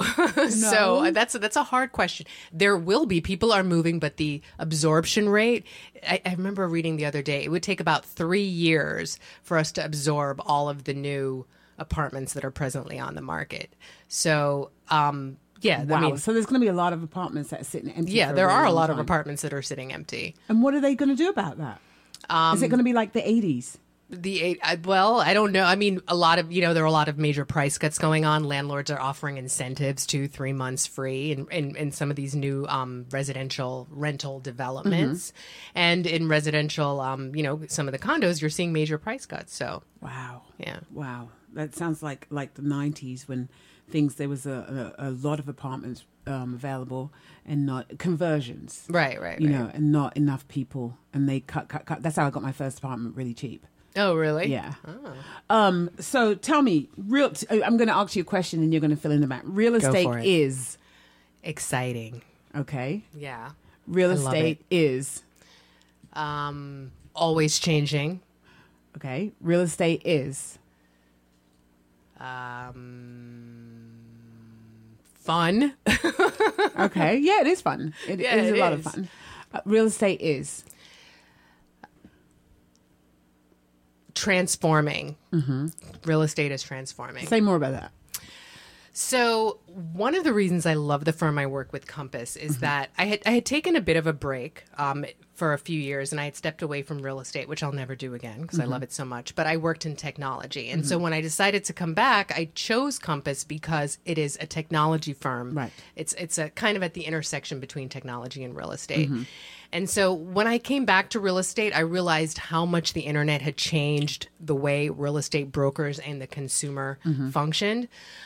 So that's a hard question. There will be. People are moving, but the absorption rate, I remember reading the other day, it would take about 3 years for us to absorb all of the new apartments that are presently on the market. So, yeah. Wow. I mean, So there's going to be a lot of apartments that are sitting empty. yeah, for there really are a long lot of time. apartments that are sitting empty. And what are they going to do about that? Is it going to be like the 80s? Well, I don't know. I mean, there are a lot of major price cuts going on. Landlords are offering incentives 2-3 months free in some of these new residential rental developments. And in residential, some of the condos, you're seeing major price cuts. So, Wow. yeah. Wow. That sounds like the 90s when there was a lot of apartments available and not conversions. Right. You know, and not enough people. And they cut. That's how I got my first apartment really cheap. Oh, really? Yeah. So tell me, I'm going to ask you a question and you're going to fill in the blank. Real estate for it. is Exciting. okay. Yeah. Real love estate is Always changing. okay. Real estate is Fun. okay. Yeah, it is fun. It is a lot of fun. Real estate is Transforming. Real estate is transforming. say more about that. So one of the reasons I love the firm I work with, Compass, is that I had taken a bit of a break for a few years, and I had stepped away from real estate, which I'll never do again because I love it so much. But I worked in technology, and so when I decided to come back, I chose Compass because it is a technology firm. Right. It's a kind of at the intersection between technology and real estate. And so when I came back to real estate, I realized how much the internet had changed the way real estate brokers and the consumer functioned.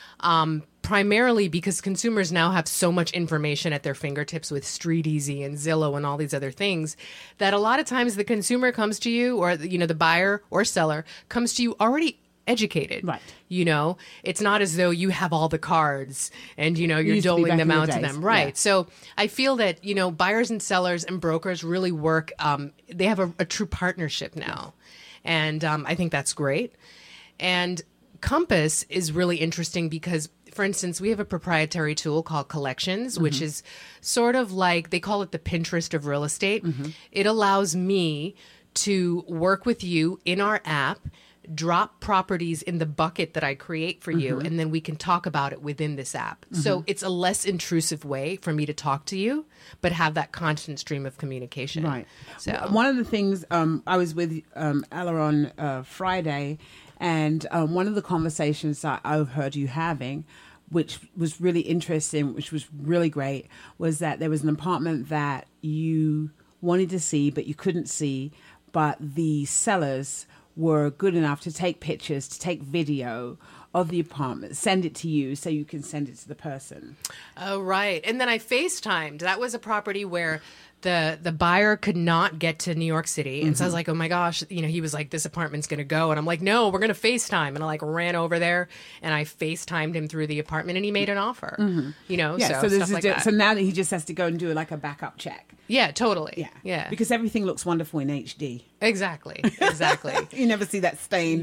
Primarily because consumers now have so much information at their fingertips with StreetEasy and Zillow and all these other things that a lot of times the consumer comes to you, or the buyer or seller comes to you already educated. Right. It's not as though you have all the cards and you're used to be doling back them in the out to days. them. Right. Yeah. So I feel that buyers and sellers and brokers really work. They have a true partnership now, and I think that's great. And Compass is really interesting because, for instance, we have a proprietary tool called Collections, which is sort of like, they call it the Pinterest of real estate. It allows me to work with you in our app, drop properties in the bucket that I create for you, and then we can talk about it within this app. So it's a less intrusive way for me to talk to you, but have that constant stream of communication. Right. So One of the things, I was with Ella on Friday, and one of the conversations that I heard you having, which was really interesting, which was really great, was that there was an apartment that you wanted to see, but you couldn't see, but the sellers were good enough to take pictures, to take video of the apartment, send it to you so you can send it to the person. Oh, right. And then I FaceTimed. That was a property where the buyer could not get to New York City. And so I was like, oh my gosh, he was like, this apartment's going to go. And I'm like, no, we're going to FaceTime. And I ran over there and I FaceTimed him through the apartment and he made an offer, Yeah, so so, stuff like that. so now that he just has to go and do a backup check. Yeah, totally. Yeah. Because everything looks wonderful in HD. Exactly. You never see that stain.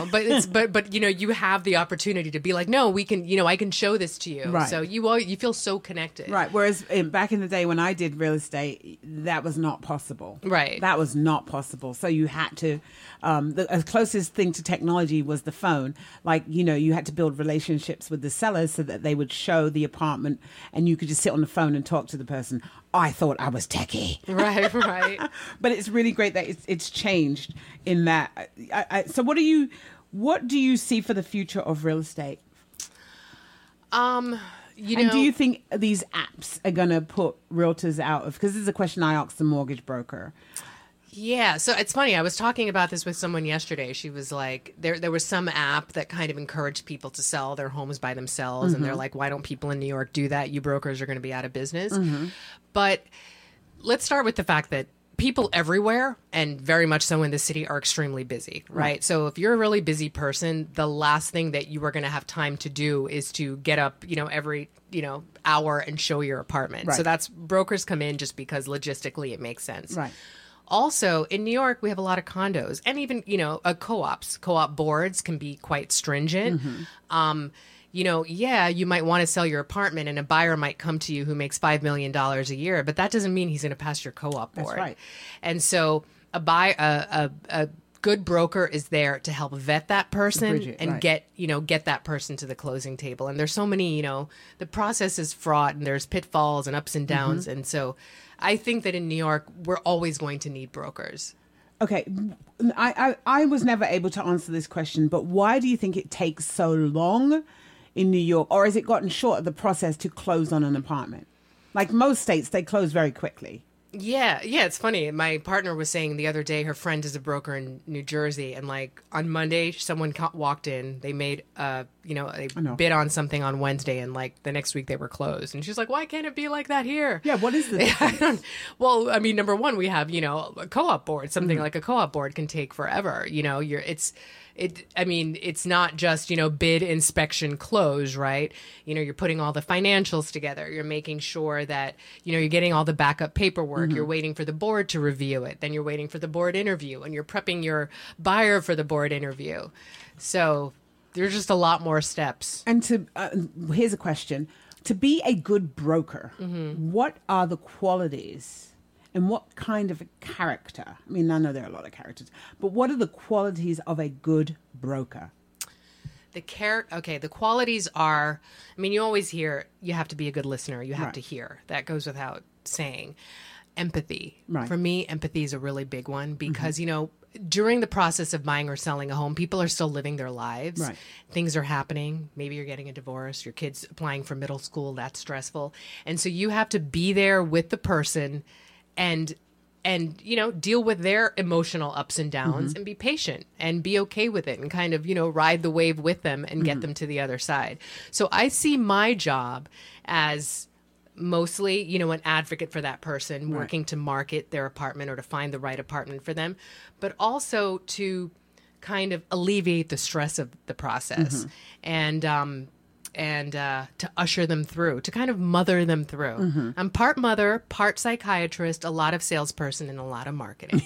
But you have the opportunity to be like, no, we can, I can show this to you. Right. So you feel so connected. Right. Whereas back in the day when I did real estate, that was not possible. Right. That was not possible. So you had to, the closest thing to technology was the phone. Like, you had to build relationships with the sellers so that they would show the apartment and you could just sit on the phone and talk to the person. I thought I was techie. Right. But it's really great that it's changed in that. So what do you see for the future of real estate? And do you think these apps are going to put realtors out of, because this is a question I asked the mortgage broker. Yeah, so it's funny. I was talking about this with someone yesterday. She was like, there was some app that kind of encouraged people to sell their homes by themselves. And they're like, why don't people in New York do that? You brokers are going to be out of business. But let's start with the fact that people everywhere, and very much so in the city, are extremely busy, right? So if you're a really busy person, the last thing that you are going to have time to do is to get up, every, hour and show your apartment. Right. So that's, brokers come in just because logistically it makes sense. Right. Also, in New York, we have a lot of condos, and even, co-op boards can be quite stringent. yeah, you might want to sell your apartment and a buyer might come to you who makes $5 million a year, but that doesn't mean he's going to pass your co-op board. That's right. And so a good broker is there to help vet that person and get that person to the closing table. And there's so many, the process is fraught and there's pitfalls and ups and downs. And so I think that in New York, we're always going to need brokers. Okay, I was never able to answer this question, but why do you think it takes so long in New York, or has it gotten short of the process to close on an apartment? Like most states, they close very quickly. Yeah, it's funny. My partner was saying the other day her friend is a broker in New Jersey, and like on Monday, someone walked in. They made they bid on something on Wednesday, and like the next week they were closed. And she's like, "Why can't it be like that here?" Yeah, what is this? Well, I mean, number one, we have a co-op board. Something like a co-op board can take forever. It's not just, bid, inspection, close, right? You're putting all the financials together. You're making sure that, you're getting all the backup paperwork. You're waiting for the board to review it. Then you're waiting for the board interview, and you're prepping your buyer for the board interview. So there's just a lot more steps. And here's a question. To be a good broker, what are the qualities and what kind of a character? I mean, I know there are a lot of characters, but what are the qualities of a good broker? The qualities are, you always hear you have to be a good listener. You have to hear. That goes without saying. Empathy. Right. For me, empathy is a really big one because, during the process of buying or selling a home, people are still living their lives. Right. Things are happening. Maybe you're getting a divorce. Your kid's applying for middle school. That's stressful. And so you have to be there with the person and deal with their emotional ups and downs and be patient and be okay with it and kind of, ride the wave with them and get them to the other side. So I see my job as mostly, an advocate for that person, working to market their apartment or to find the right apartment for them, but also to kind of alleviate the stress of the process and to usher them through, to kind of mother them through. I'm part mother, part psychiatrist, a lot of salesperson, and a lot of marketing.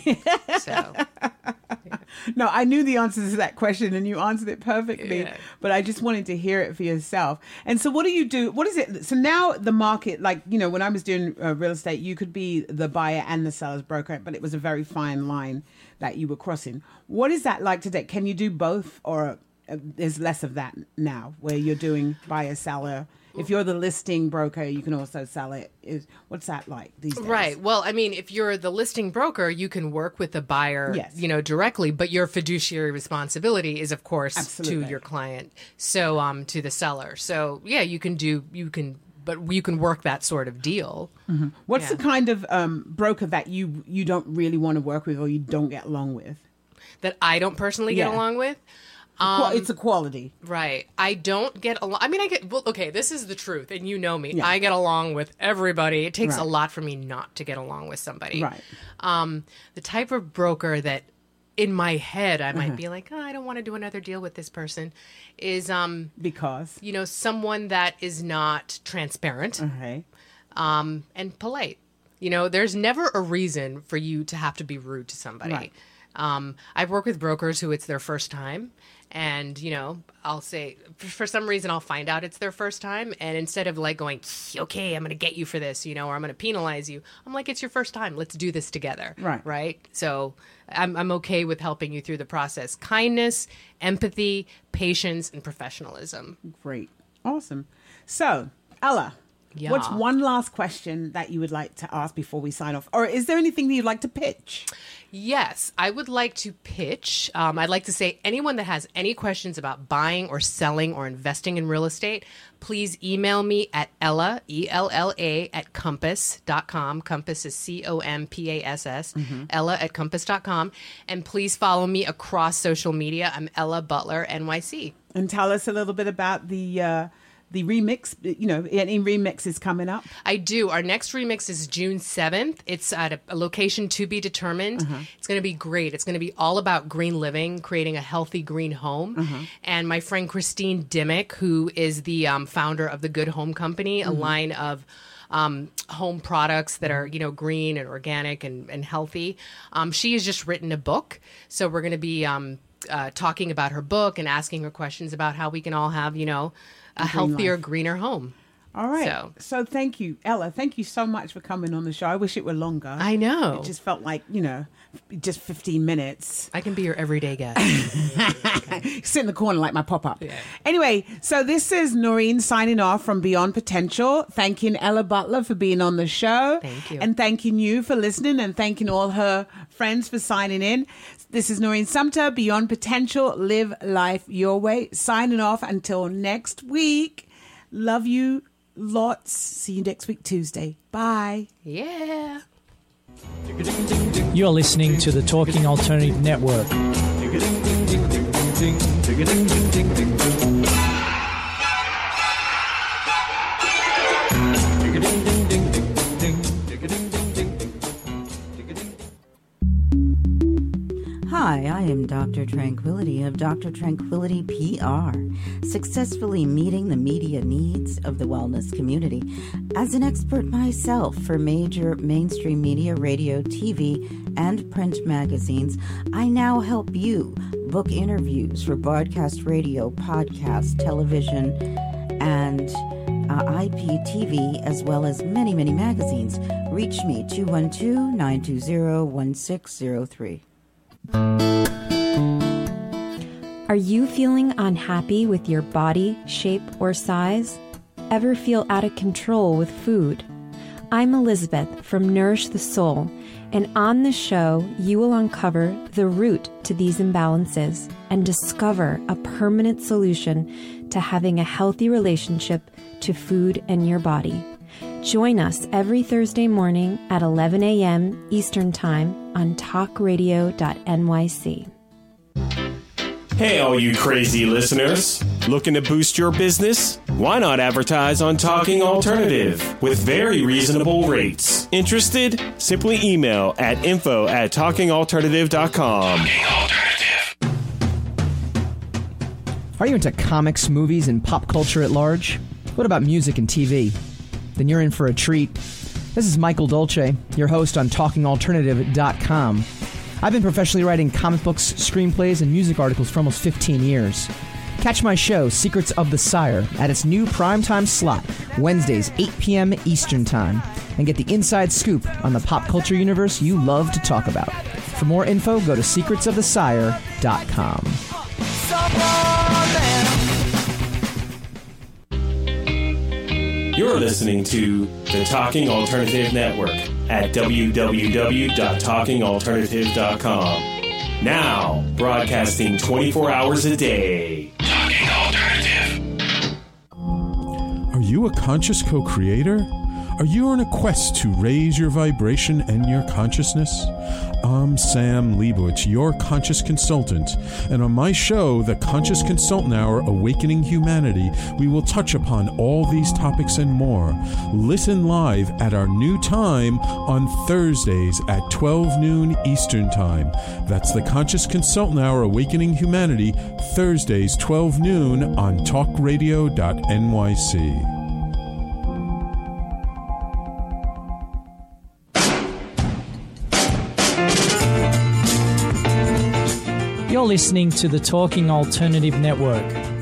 No, I knew the answer to that question and you answered it perfectly, but I just wanted to hear it for yourself. And so what do you do? What is it? So now the market, like, when I was doing real estate, you could be the buyer and the seller's broker, but it was a very fine line that you were crossing. What is that like today? Can you do both, or there's less of that now where you're doing buyer, seller? If you're the listing broker, you can also sell it. What's that like these days? Right. Well, if you're the listing broker, you can work with the buyer, directly, but your fiduciary responsibility is, of course, to your client. So, to the seller. So, yeah, you can work that sort of deal. What's the kind of broker that you don't really want to work with or you don't get along with? That I don't personally get along with? It's a quality. Right. I don't get along. This is the truth, and you know me. Yeah. I get along with everybody. It takes a lot for me not to get along with somebody. Right. The type of broker that in my head I might be like, I don't want to do another deal with this person is because someone that is not transparent and polite. There's never a reason for you to have to be rude to somebody. Right. I've worked with brokers who it's their first time. And, I'll say, for some reason, I'll find out it's their first time. And instead of like going, okay, I'm going to get you for this, or I'm going to penalize you, I'm like, it's your first time. Let's do this together. Right. So I'm okay with helping you through the process. Kindness, empathy, patience, and professionalism. Great. Awesome. So, Ella. Yeah. What's one last question that you would like to ask before we sign off? Or is there anything that you'd like to pitch? Yes, I would like to pitch. I'd like to say anyone that has any questions about buying or selling or investing in real estate, please email me at Ella, ELLA, at compass.com. Compass is COMPASS, Ella at compass.com. And please follow me across social media. I'm Ella Butler, NYC. And tell us a little bit about the remix, any remixes coming up? I do. Our next remix is June 7th. It's at a location to be determined. It's going to be great. It's going to be all about green living, creating a healthy green home. And my friend Christine Dimmick, who is the founder of the Good Home Company, a line of home products that are, green and organic and healthy. She has just written a book. So we're going to be talking about her book and asking her questions about how we can all have, a healthier, greener home. All right. So thank you, Ella. Thank you so much for coming on the show. I wish it were longer. I know. It just felt like, just 15 minutes. I can be your everyday guest. Sit in the corner like my pop-up. Yeah. Anyway, so this is Noreen signing off from Beyond Potential, thanking Ella Butler for being on the show. Thank you. And thanking you for listening and thanking all her friends for signing in. This is Noreen Sumter, Beyond Potential, Live Life Your Way, signing off until next week. Love you lots. See you next week, Tuesday. Bye. Yeah. You're listening to the Talking Alternative Network. Hi, I am Dr. Tranquility of Dr. Tranquility PR, successfully meeting the media needs of the wellness community. As an expert myself for major mainstream media, radio, TV, and print magazines, I now help you book interviews for broadcast radio, podcast, television, and IPTV, as well as many, many magazines. Reach me, 212-920-1603. Are you feeling unhappy with your body, shape, or size? Ever feel out of control with food? I'm Elizabeth from Nourish the Soul, and on this show, you will uncover the root to these imbalances and discover a permanent solution to having a healthy relationship to food and your body. Join us every Thursday morning at 11 a.m. Eastern Time on talkradio.nyc. Hey, all you crazy listeners. Looking to boost your business? Why not advertise on Talking Alternative with very reasonable rates? Interested? Simply email at info@talkingalternative.com. Talking Alternative. Are you into comics, movies, and pop culture at large? What about music and TV? Then you're in for a treat. This is Michael Dolce, your host on TalkingAlternative.com. I've been professionally writing comic books, screenplays, and music articles for almost 15 years. Catch my show, Secrets of the Sire, at its new primetime slot, Wednesdays, 8 p.m. Eastern Time, and get the inside scoop on the pop culture universe you love to talk about. For more info, go to secretsofthesire.com. You're listening to the Talking Alternative Network at www.talkingalternative.com. Now, broadcasting 24 hours a day. Talking Alternative. Are you a conscious co-creator? Are you on a quest to raise your vibration and your consciousness? I'm Sam Leibowitz, your conscious consultant, and on my show, The Conscious Consultant Hour, Awakening Humanity, we will touch upon all these topics and more. Listen live at our new time on Thursdays at 12 noon Eastern Time. That's The Conscious Consultant Hour, Awakening Humanity, Thursdays 12 noon on talkradio.nyc. You're listening to the Talking Alternative Network.